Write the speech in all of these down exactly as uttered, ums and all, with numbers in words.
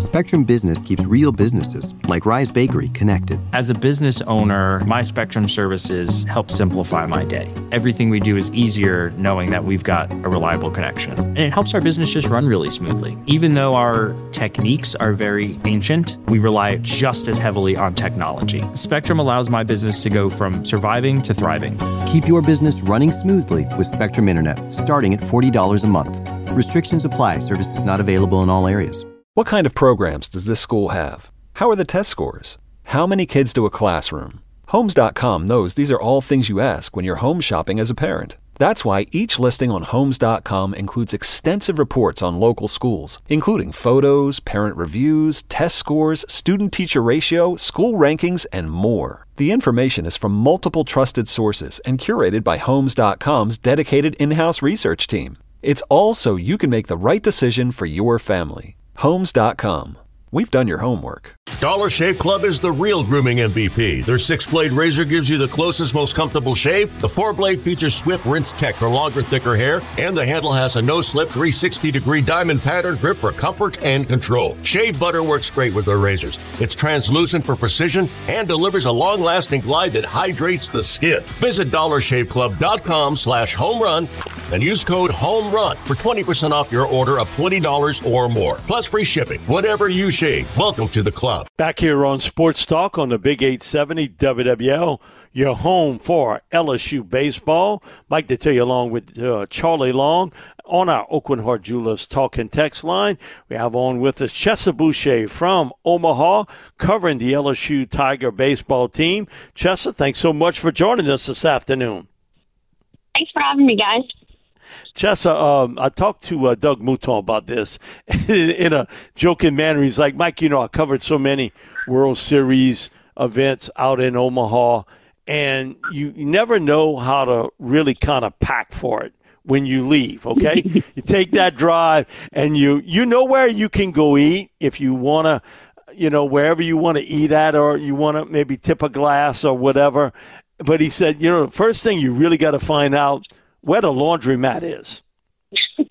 Spectrum Business keeps real businesses, like Rise Bakery, connected. As a business owner, my Spectrum services help simplify my day. Everything we do is easier knowing that we've got a reliable connection. And it helps our business just run really smoothly. Even though our techniques are very ancient, we rely just as heavily on technology. Spectrum allows my business to go from surviving to thriving. Keep your business running smoothly with Spectrum Internet, starting at forty dollars a month. Restrictions apply. Services not available in all areas. What kind of programs does this school have? How are the test scores? How many kids do a classroom? Homes dot com knows these are all things you ask when you're home shopping as a parent. That's why each listing on Homes dot com includes extensive reports on local schools, including photos, parent reviews, test scores, student-teacher ratio, school rankings, and more. The information is from multiple trusted sources and curated by Homes dot com's dedicated in-house research team. It's all so you can make the right decision for your family. Homes dot com. We've done your homework. Dollar Shave Club is the real grooming M V P. Their six-blade razor gives you the closest, most comfortable shave. The four-blade features Swift Rinse Tech for longer, thicker hair. And the handle has a no-slip three hundred sixty degree diamond pattern grip for comfort and control. Shave butter works great with their razors. It's translucent for precision and delivers a long-lasting glide that hydrates the skin. Visit dollar shave club dot com slash home run and use code HOMERUN for twenty percent off your order of twenty dollars or more. Plus free shipping. Whatever you shave. Welcome to the club. Back here on Sports Talk on the Big eight seventy W W L, your home for L S U baseball. Mike to tell you along with uh, Charlie Long on our Oakland Heart Jewelers talk and text line. We have on with us Chesa Boucher from Omaha covering the L S U Tiger baseball team. Chesa, thanks so much for joining us this afternoon. Thanks for having me, guys. Chesa, um, I talked to uh, Doug Mouton about this in, in a joking manner. He's like, Mike, you know, I covered so many World Series events out in Omaha, and you, you never know how to really kind of pack for it when you leave, okay? You take that drive, and you, you know where you can go eat if you want to, you know, wherever you want to eat at, or you want to maybe tip a glass or whatever. But he said, you know, the first thing you really got to find out where the laundromat is. do,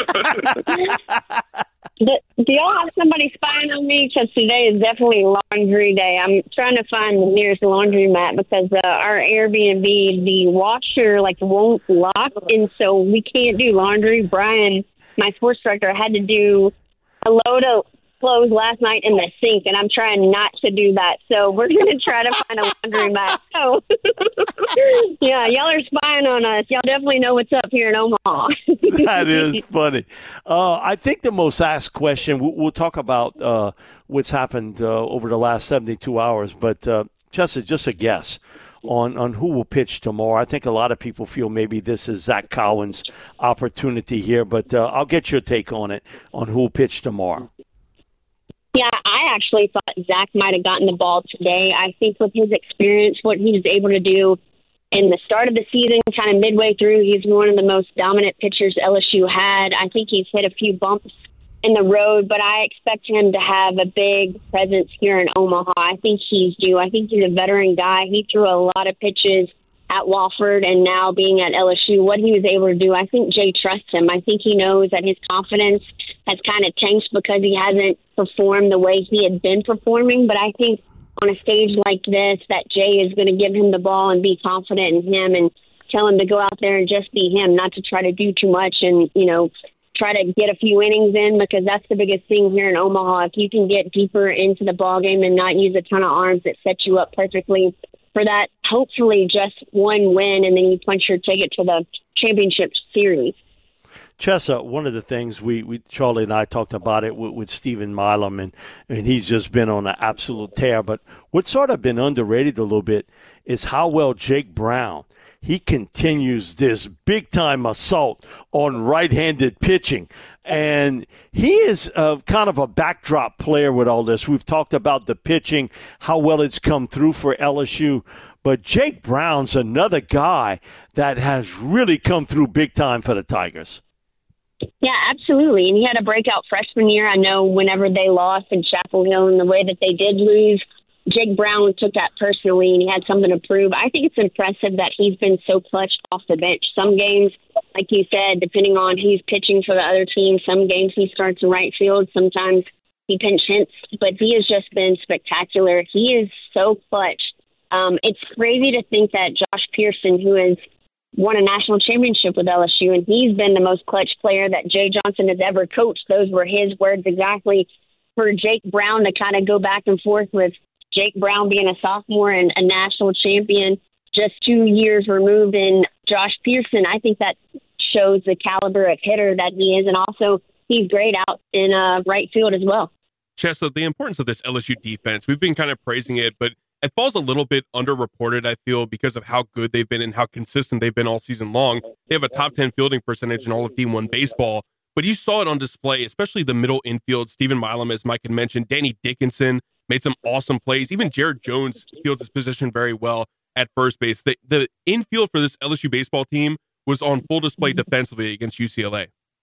do y'all have somebody spying on me? Because today is definitely laundry day. I'm trying to find the nearest laundromat because uh, our Airbnb, the washer like won't lock, and so we can't do laundry. Brian, my sports director, had to do a load of clothes last night in the sink, and I'm trying not to do that. So we're going to try to find a laundromat. So, yeah, y'all are spying on us. Y'all definitely know what's up here in Omaha. That is funny. Uh, I think the most asked question, we'll, we'll talk about uh, what's happened uh, over the last seventy-two hours, but uh, just, just a guess on, on who will pitch tomorrow. I think a lot of people feel maybe this is Zach Cowan's opportunity here, but uh, I'll get your take on it, on who will pitch tomorrow. Yeah, I actually thought Zach might have gotten the ball today. I think with his experience, what he was able to do in the start of the season, kind of midway through, he's one of the most dominant pitchers L S U had. I think he's hit a few bumps in the road, but I expect him to have a big presence here in Omaha. I think he's due. I think he's a veteran guy. He threw a lot of pitches at Wofford, and now being at L S U, what he was able to do, I think Jay trusts him. I think he knows that his confidence has kind of tanked because he hasn't performed the way he had been performing. But I think on a stage like this, that Jay is going to give him the ball and be confident in him and tell him to go out there and just be him, not to try to do too much and, you know, try to get a few innings in, because that's the biggest thing here in Omaha. If you can get deeper into the ball game and not use a ton of arms, that set you up perfectly for that, hopefully just one win, and then you punch your ticket to the championship series. Chesa, one of the things we, we Charlie and I talked about it with, with Stephen Milam, and, and he's just been on an absolute tear. But what's sort of been underrated a little bit is how well Jake Brown, he continues this big-time assault on right-handed pitching. And he is uh, kind of a backdrop player with all this. We've talked about the pitching, how well it's come through for L S U. But Jake Brown's another guy that has really come through big time for the Tigers. Yeah, absolutely. And he had a breakout freshman year. I know whenever they lost in Chapel Hill and the way that they did lose, Jake Brown took that personally, and he had something to prove. I think it's impressive that he's been so clutch off the bench. Some games, like you said, depending on who's pitching for the other team, some games he starts in right field. Sometimes He pinch hits, but he has just been spectacular. He is so clutch. Um, it's crazy to think that Josh Pearson, who has won a national championship with L S U, and he's been the most clutch player that Jay Johnson has ever coached. Those were his words exactly. For Jake Brown to kind of go back and forth with Jake Brown being a sophomore and a national champion just two years removed in Josh Pearson, I think that shows the caliber of hitter that he is, and also he's great out in uh, right field as well. Chessa, the importance of this L S U defense, we've been kind of praising it, but it falls a little bit underreported, I feel, because of how good they've been and how consistent they've been all season long. They have a top ten fielding percentage in all of D one baseball, but you saw it on display, especially the middle infield. Stephen Milam, as Mike had mentioned, Danny Dickinson made some awesome plays. Even Jared Jones fields his position very well at first base. The, the infield for this L S U baseball team was on full display defensively against U C L A.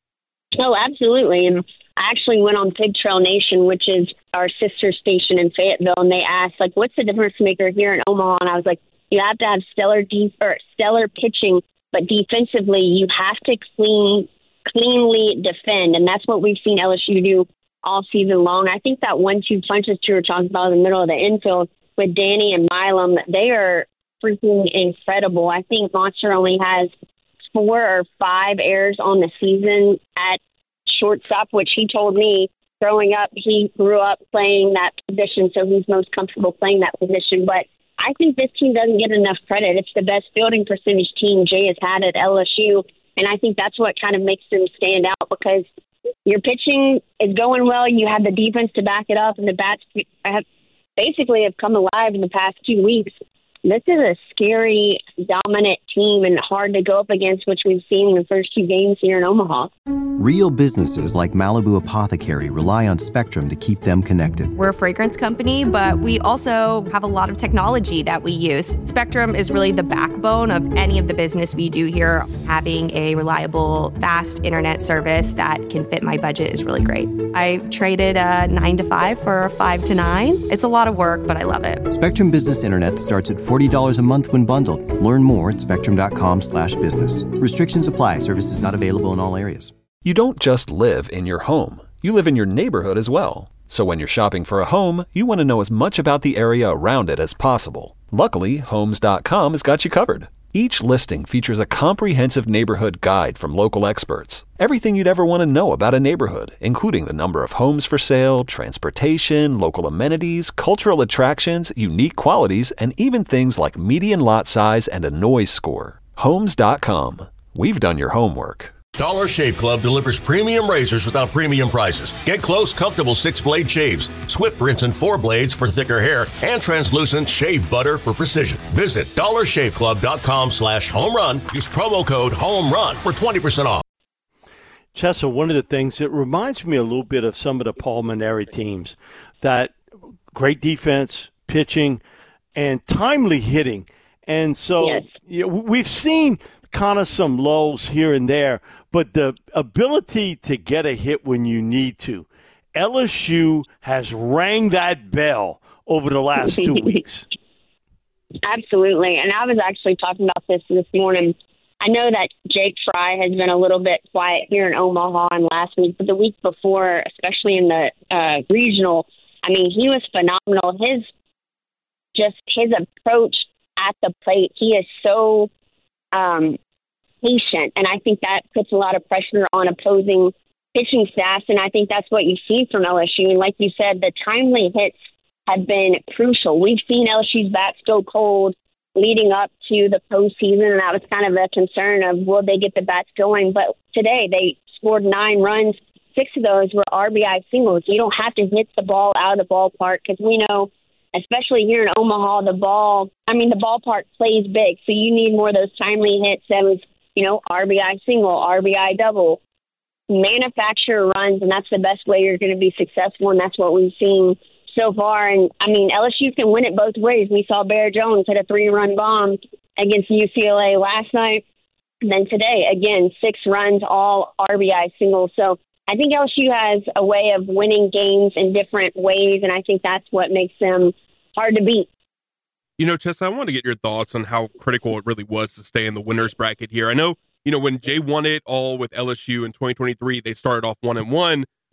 Oh, absolutely. And I actually went on Pig Trail Nation, which is our sister station in Fayetteville, and they asked, like, what's the difference maker here in Omaha? And I was like, you have to have stellar def- or stellar pitching, but defensively, you have to clean, cleanly defend, and that's what we've seen L S U do all season long. I think that one two punch that you were talking about in the middle of the infield with Danny and Milam, they are freaking incredible. I think Monster only has four or five errors on the season at shortstop, which he told me growing up, he grew up playing that position, so he's most comfortable playing that position. But I think this team doesn't get enough credit. It's the best fielding percentage team Jay has had at L S U, and I think that's what kind of makes them stand out, because your pitching is going well, you have the defense to back it up, and the bats have basically have come alive in the past two weeks. This is a scary, dominant team and hard to go up against, which we've seen in the first two games here in Omaha. Real businesses like Malibu Apothecary rely on Spectrum to keep them connected. We're a fragrance company, but we also have a lot of technology that we use. Spectrum is really the backbone of any of the business we do here. Having a reliable, fast internet service that can fit my budget is really great. I traded a nine to five for a five to nine. It's a lot of work, but I love it. Spectrum Business Internet starts at forty dollars a month when bundled. Learn more at spectrum.com slash business. Restrictions apply. Services not available in all areas. You don't just live in your home. You live in your neighborhood as well. So when you're shopping for a home, you want to know as much about the area around it as possible. Luckily, Homes dot com has got you covered. Each listing features a comprehensive neighborhood guide from local experts. Everything you'd ever want to know about a neighborhood, including the number of homes for sale, transportation, local amenities, cultural attractions, unique qualities, and even things like median lot size and a noise score. Homes dot com. We've done your homework. Dollar Shave Club delivers premium razors without premium prices. Get close, comfortable six-blade shaves, swift rinse and four blades for thicker hair, and translucent shave butter for precision. Visit dollar shave club dot com slash home run. Use promo code HOMERUN for twenty percent off. Chessa, one of the things, it reminds me a little bit of some of the Paul Mainieri teams, that great defense, pitching, and timely hitting. And so yes. you know, we've seen kind of some lulls here and there, but the ability to get a hit when you need to. L S U has rang that bell over the last two weeks. Absolutely. And I was actually talking about this this morning. I know that Jake Fry has been a little bit quiet here in Omaha and last week, but the week before, especially in the uh, regional, I mean, he was phenomenal. His just his approach at the plate, he is so um, patient, and I think that puts a lot of pressure on opposing pitching staffs, and I think that's what you see from L S U. And like you said, the timely hits have been crucial. We've seen L S U's bats go cold leading up to the postseason, and that was kind of a concern of will they get the bats going. But today they scored nine runs. Six of those were R B I singles. You don't have to hit the ball out of the ballpark because we know, especially here in Omaha, the ball, I mean, the ballpark plays big. So you need more of those timely hits. That was, you know, R B I single, R B I double. Manufacture runs, and that's the best way you're going to be successful, and that's what we've seen so far. And, I mean, L S U can win it both ways. We saw Bear Jones hit a three-run bomb against U C L A last night. And then today, again, six runs, all R B I singles. So I think L S U has a way of winning games in different ways, and I think that's what makes them hard to beat. You know, Chessa, I want to get your thoughts on how critical it really was to stay in the winner's bracket here. I know, you know, when Jay won it all with L S U in twenty twenty-three, they started off one and one.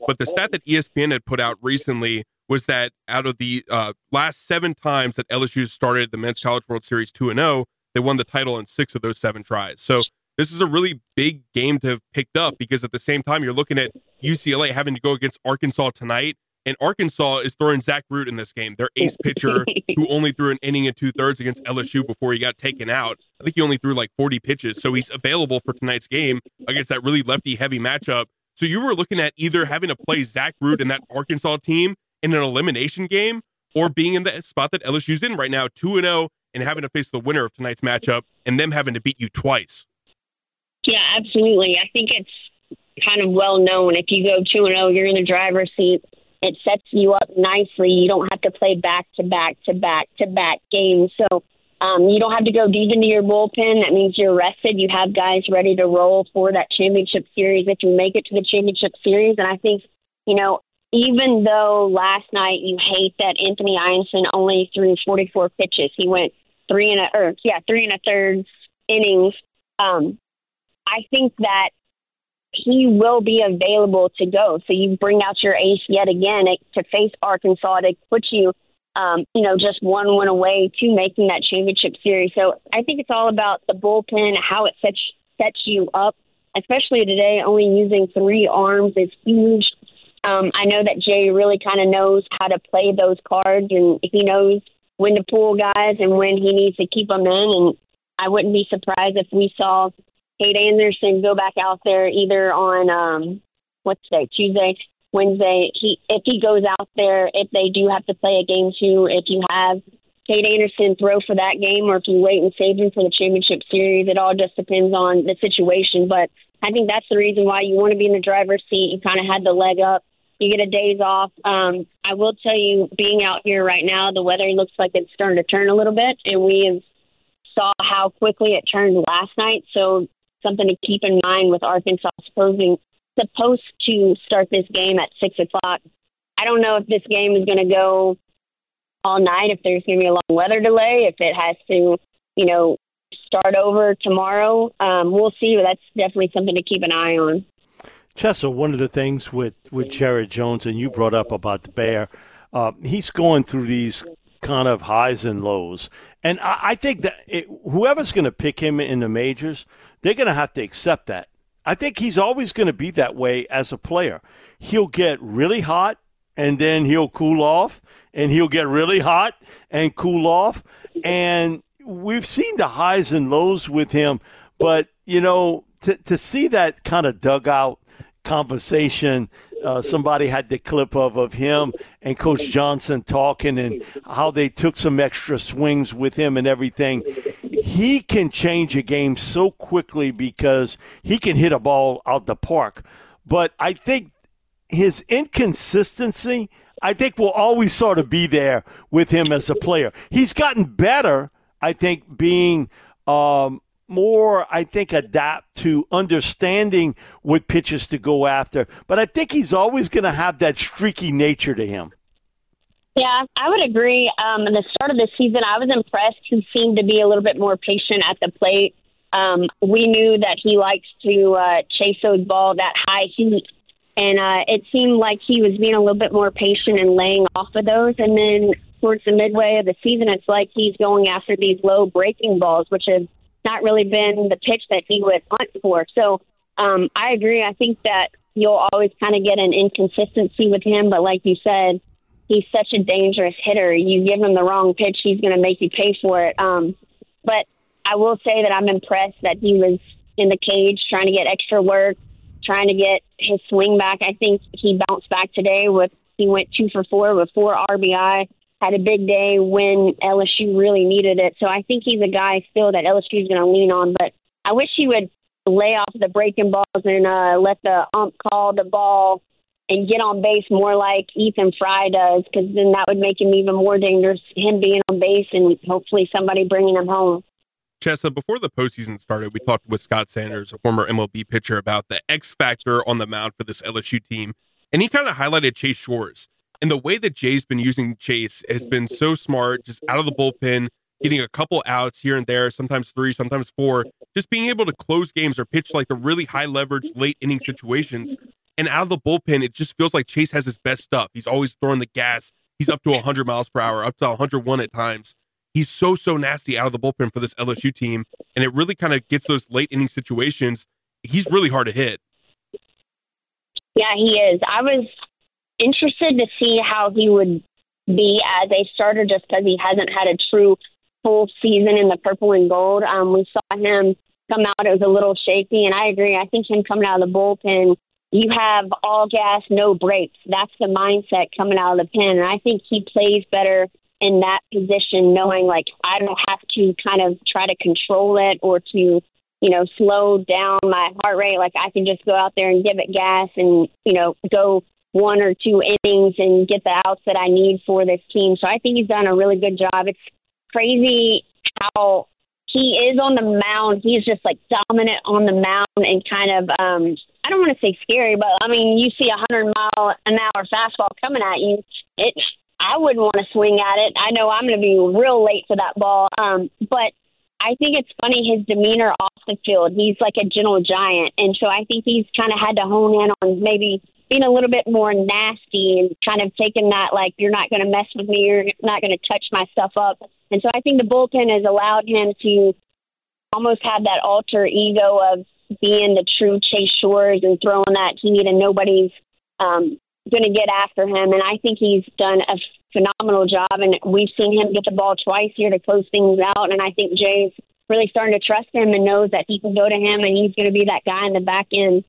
but the stat that E S P N had put out recently was that out of the uh, last seven times that L S U started the Men's College World Series two and oh, they won the title in six of those seven tries. So this is a really big game to have picked up, because at the same time, you're looking at U C L A having to go against Arkansas tonight, and Arkansas is throwing Zach Root in this game, their ace pitcher who only threw an inning and two-thirds against L S U before he got taken out. I think he only threw like forty pitches, so he's available for tonight's game against that really lefty-heavy matchup. So you were looking at either having to play Zach Root in that Arkansas team in an elimination game, or being in the spot that L S U's in right now, two and oh, and having to face the winner of tonight's matchup and them having to beat you twice. Yeah, absolutely. I think it's kind of well known. If you go two and oh, you're in the driver's seat. It sets you up nicely. You don't have to play back to back to back to back games. So um, you don't have to go deep into your bullpen. That means you're rested. You have guys ready to roll for that championship series if you make it to the championship series. And I think, you know, even though last night you hate that Anthony Ianson only threw forty-four pitches, he went three and a, or yeah, three and a third innings. Um, I think that he will be available to go. So you bring out your ace yet again to face Arkansas to put you, um, you know, just one win away to making that championship series. So I think it's all about the bullpen, how it sets sets you up, especially today. Only using three arms is huge. Um, I know that Jay really kind of knows how to play those cards, and he knows when to pull guys and when he needs to keep them in. And I wouldn't be surprised if we saw Cade Anderson go back out there either on um, what's today, Tuesday, Wednesday. He if he goes out there, if they do have to play a game two, if you have Cade Anderson throw for that game, or if you wait and save him for the championship series, it all just depends on the situation. But I think that's the reason why you want to be in the driver's seat. You kind of had the leg up. You get a days off. Um, I will tell you, being out here right now, the weather looks like it's starting to turn a little bit, and we have saw how quickly it turned last night. So something to keep in mind with Arkansas supposing supposed to start this game at six o'clock. I don't know if this game is going to go all night, if there's going to be a long weather delay, if it has to, you know, start over tomorrow. Um, we'll see, but that's definitely something to keep an eye on. Chessa, one of the things with, with Jared Jones, and you brought up about the Bear, uh, he's going through these kind of highs and lows. And I, I think that it, whoever's going to pick him in the majors, they're going to have to accept that. I think he's always going to be that way as a player. He'll get really hot, and then he'll cool off, and he'll get really hot and cool off. And we've seen the highs and lows with him, but, you know, to, to see that kind of dugout conversation, uh, somebody had the clip of, of him and Coach Johnson talking and how they took some extra swings with him and everything. He can change a game so quickly because he can hit a ball out the park. But I think his inconsistency, I think, will always sort of be there with him as a player. He's gotten better, I think, being um, more, I think, adapt to understanding what pitches to go after. But I think he's always going to have that streaky nature to him. Yeah, I would agree. Um, at the start of the season, I was impressed. He seemed to be a little bit more patient at the plate. Um, we knew that he likes to uh, chase those balls at high heat, and uh, it seemed like he was being a little bit more patient and laying off of those. And then towards the midway of the season, it's like he's going after these low breaking balls, which have not really been the pitch that he would hunt for. So um, I agree. I think that you'll always kind of get an inconsistency with him, but like you said, he's such a dangerous hitter. You give him the wrong pitch, he's going to make you pay for it. Um, but I will say that I'm impressed that he was in the cage trying to get extra work, trying to get his swing back. I think he bounced back today with he went two for four with four R B I, had a big day when L S U really needed it. So I think he's a guy still that L S U is going to lean on. But I wish he would lay off the breaking balls and uh, let the ump call the ball and get on base more like Ethan Fry does, because then that would make him even more dangerous, him being on base and hopefully somebody bringing him home. Chessa, before the postseason started, we talked with Scott Sanders, a former M L B pitcher, about the X factor on the mound for this L S U team. And he kind of highlighted Chase Shores. And the way that Jay's been using Chase has been so smart, just out of the bullpen, getting a couple outs here and there, sometimes three, sometimes four, just being able to close games or pitch like the really high leverage late inning situations. And out of the bullpen, it just feels like Chase has his best stuff. He's always throwing the gas. He's up to one hundred miles per hour, up to one hundred one at times. He's so, so nasty out of the bullpen for this L S U team. And it really kind of gets those late inning situations. He's really hard to hit. Yeah, he is. I was interested to see how he would be as a starter just because he hasn't had a true full season in the purple and gold. Um, we saw him come out. It was a little shaky, and I agree. I think him coming out of the bullpen, you have all gas, no brakes. That's the mindset coming out of the pen, and I think he plays better in that position, knowing, like, I don't have to kind of try to control it or to, you know, slow down my heart rate. Like, I can just go out there and give it gas and, you know, go one or two innings and get the outs that I need for this team. So I think he's done a really good job. It's crazy how he is on the mound. He's just, like, dominant on the mound and kind of, um, I don't want to say scary, but, I mean, you see a one hundred mile an hour fastball coming at you. It, I wouldn't want to swing at it. I know I'm going to be real late for that ball. Um, but I think it's funny, his demeanor off the field. He's like a gentle giant. And so I think he's kind of had to hone in on maybe being a little bit more nasty and kind of taking that, like, you're not going to mess with me, you're not going to touch my stuff up. And so I think the bullpen has allowed him to almost have that alter ego of being the true Chase Shores and throwing that heat, and nobody's um, going to get after him. And I think he's done a phenomenal job, and we've seen him get the ball twice here to close things out. And I think Jay's really starting to trust him and knows that he can go to him, and he's going to be that guy in the back end.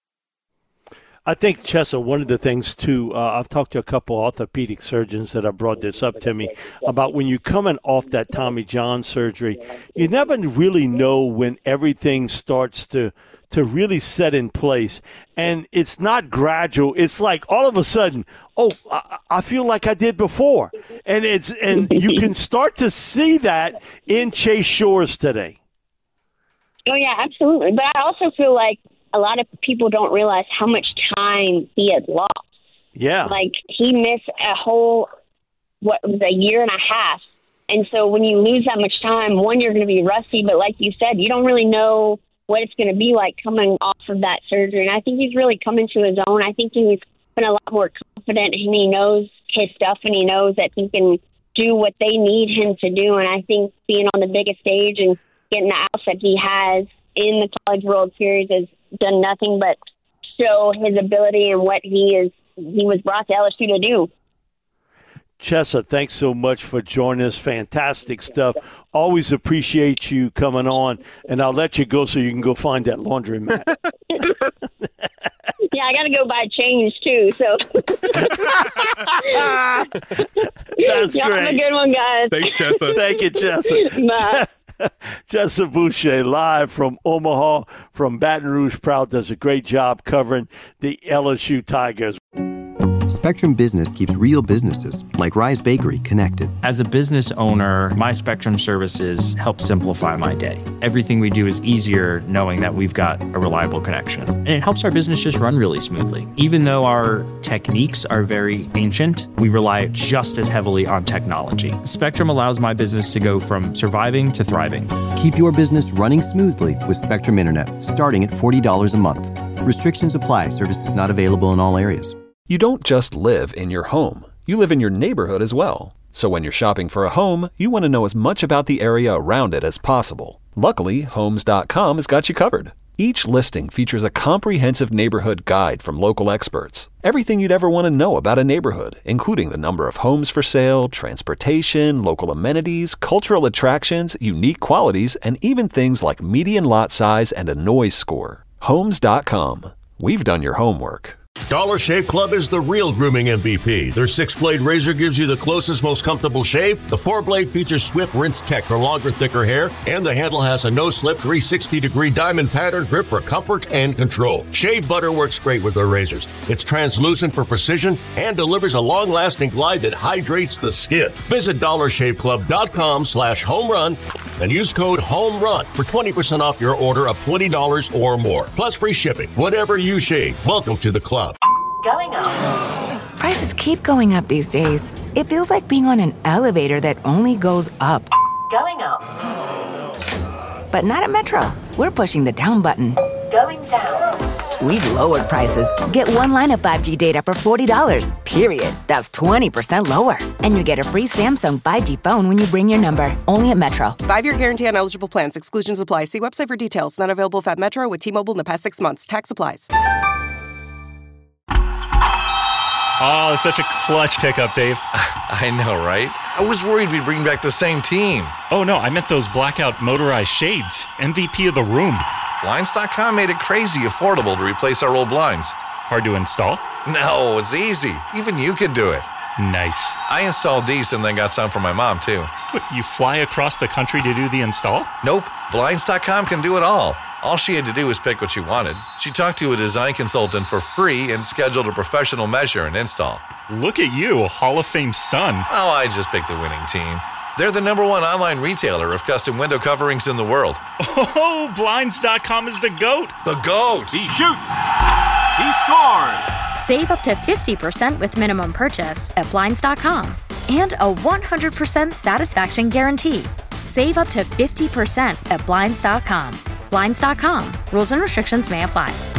I think, Chessa, one of the things, too, uh, I've talked to a couple orthopedic surgeons that have brought this up to me about when you're coming off that Tommy John surgery, you never really know when everything starts to to really set in place. And it's not gradual. It's like all of a sudden, oh, I, I feel like I did before. And it's and you can start to see that in Chase Shores today. Oh, yeah, absolutely. But I also feel like a lot of people don't realize how much time he had lost. Yeah. Like, he missed a whole, what was a year and a half. And so when you lose that much time, one, you're going to be rusty. But like you said, you don't really know what it's going to be like coming off of that surgery. And I think he's really coming to his own. I think he's been a lot more confident, and he knows his stuff, and he knows that he can do what they need him to do. And I think being on the biggest stage and getting the outs that he has in the College World Series has done nothing but show his ability and what he is he was brought to L S U to do. Chessa, thanks so much for joining us. Fantastic stuff. Always appreciate you coming on, and I'll let you go so you can go find that laundromat. Yeah, I got to go buy change too. So that's Y'all great. have a good one, guys. Thanks, Chessa. Thank you, Chessa. Bye. Chessa Boucher, live from Omaha, from Baton Rouge, proud does a great job covering the L S U Tigers. Spectrum Business keeps real businesses, like Rise Bakery, connected. As a business owner, my Spectrum services help simplify my day. Everything we do is easier knowing that we've got a reliable connection. And it helps our business just run really smoothly. Even though our techniques are very ancient, we rely just as heavily on technology. Spectrum allows my business to go from surviving to thriving. Keep your business running smoothly with Spectrum Internet, starting at forty dollars a month. Restrictions apply. Services not available in all areas. You don't just live in your home. You live in your neighborhood as well. So when you're shopping for a home, you want to know as much about the area around it as possible. Luckily, Homes dot com has got you covered. Each listing features a comprehensive neighborhood guide from local experts. Everything you'd ever want to know about a neighborhood, including the number of homes for sale, transportation, local amenities, cultural attractions, unique qualities, and even things like median lot size and a noise score. Homes dot com. We've done your homework. Dollar Shave Club is the real grooming M V P. Their six-blade razor gives you the closest, most comfortable shave. The four-blade features Swift Rinse Tech for longer, thicker hair. And the handle has a no-slip three hundred sixty degree diamond pattern grip for comfort and control. Shave butter works great with their razors. It's translucent for precision and delivers a long-lasting glide that hydrates the skin. Visit dollar shave club dot com slash home run and use code HOMERUN for twenty percent off your order of twenty dollars or more. Plus free shipping. Whatever you shave, welcome to the club. Going up. Prices keep going up these days. It feels like being on an elevator that only goes up. Going up. But not at Metro. We're pushing the down button. Going down. we've lowered prices. Get one line of five G data for forty dollars, period. That's twenty percent lower. And you get a free Samsung five G phone when you bring your number. Only at Metro. Five-year guarantee on eligible plans. Exclusions apply. See website for details. Not available if at Metro with T-Mobile in the past six months. Tax applies. Oh, such a clutch pickup, Dave. I know, right? I was worried we'd bring back the same team. Oh, no, I meant those blackout motorized shades. M V P of the room. Blinds dot com made it crazy affordable to replace our old blinds. Hard to install? No, it's easy. Even you could do it. Nice. I installed these and then got some for my mom, too. What, you fly across the country to do the install? Nope. Blinds dot com can do it all. All she had to do was pick what she wanted. She talked to a design consultant for free and scheduled a professional measure and install. Look at you, a Hall of Fame son. Oh, I just picked the winning team. They're the number one online retailer of custom window coverings in the world. Oh, Blinds dot com is the GOAT. The GOAT. He shoots. He scores. Save up to fifty percent with minimum purchase at Blinds dot com. And a one hundred percent satisfaction guarantee. Save up to fifty percent at Blinds dot com. Blinds dot com. Rules and restrictions may apply.